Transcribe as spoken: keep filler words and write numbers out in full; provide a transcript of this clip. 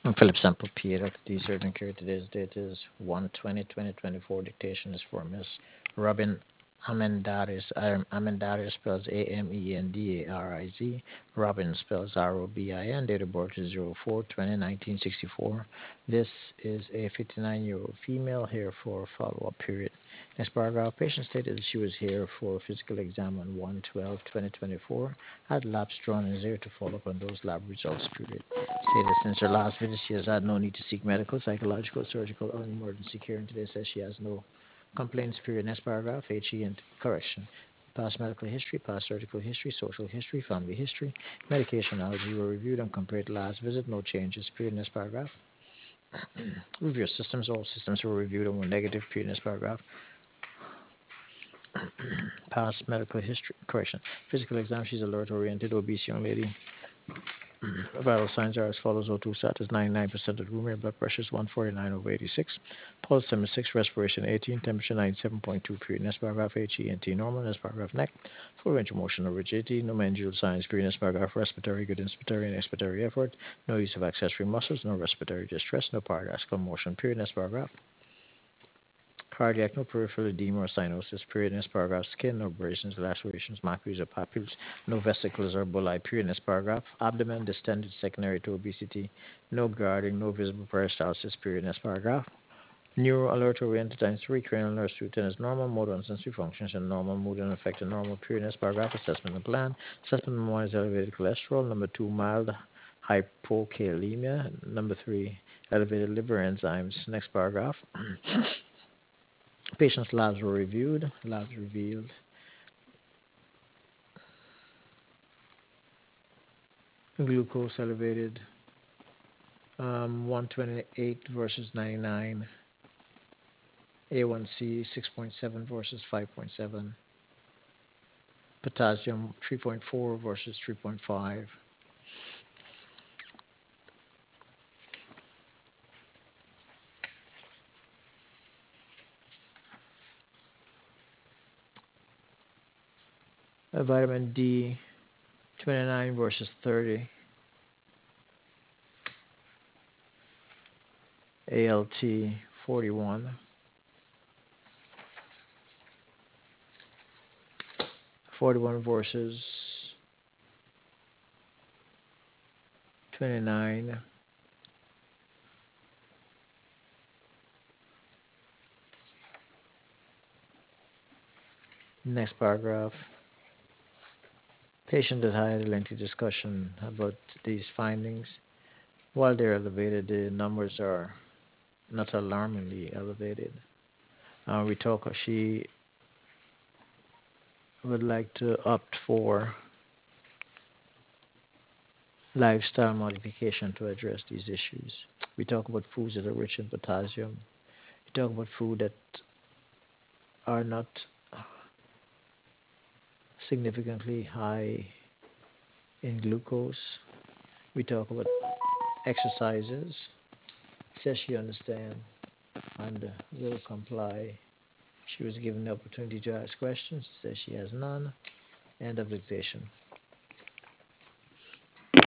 I'm Philip Sample P A, Doctor D. Surgeon Care. Today's date is one twenty twenty twenty-four. Dictation is for Miss Robin Amendaris. Um, Amendaris spells A M E N D A R I Z. Robin spells R O B I N. Date of birth is zero four twenty nineteen sixty-four. This is a fifty-nine-year-old female here for follow-up period. Next paragraph. Patient stated that she was here for a physical exam on one twelve twenty twenty-four. Had labs drawn and is here to follow up on those lab results. Period. Stated since her last visit, she has had no need to seek medical, psychological, surgical, or emergency care, and today says she has no complaints. Period. Next paragraph. H E and correction. Past medical history, past surgical history, social history, family history, medication allergy were reviewed and compared to last visit. No changes. Period. Next paragraph. Review systems. All systems were reviewed and were negative. Period. Next paragraph. Past medical history. Correction. Physical exam. She's alert oriented, obese young lady. Vital signs are as follows: O two status ninety-nine percent of the room air, blood pressure is one forty-nine over eighty-six, pulse seventy-six, respiration eighteen, temperature ninety-seven point two. Period. Next paragraph. H E N T normal. Next paragraph. Neck, full range of motion, no rigidity, no mandibular signs. Period. Next paragraph. Respiratory, good inspiratory and expiratory effort, no use of accessory muscles, no respiratory distress, no paradoxical motion. Period. Next paragraph. Cardiac, no peripheral edema or cyanosis. Period. Next paragraph. Skin, no abrasions, lacerations, macules, or papules, no vesicles or bulli. Period. Next paragraph. Abdomen distended secondary to obesity, no guarding, no visible peristalsis. Period. Next paragraph. Neuro alert oriented times three, cranial nerve routine is normal, motor and sensory functions are normal, mood and affected normal. Period. Next paragraph. Assessment and plan. Assessment number one is elevated cholesterol. Number two, mild hypokalemia. Number three, elevated liver enzymes. Next paragraph. Patient's labs were reviewed. Labs revealed glucose elevated, um, one twenty-eight versus ninety-nine, A one C six point seven versus five point seven, potassium three point four versus three point five. Uh, vitamin D twenty-nine versus thirty, A L T forty-one, forty-one versus twenty-nine. Next paragraph. Patient has had a lengthy discussion about these findings. While they're elevated, the numbers are not alarmingly elevated. Uh, we talk, she would like to opt for lifestyle modification to address these issues. We talk about foods that are rich in potassium. We talk about food that are not significantly high in glucose. We talk about exercises. Says she understands and will comply. She was given the opportunity to ask questions. Says she has none. End of dictation.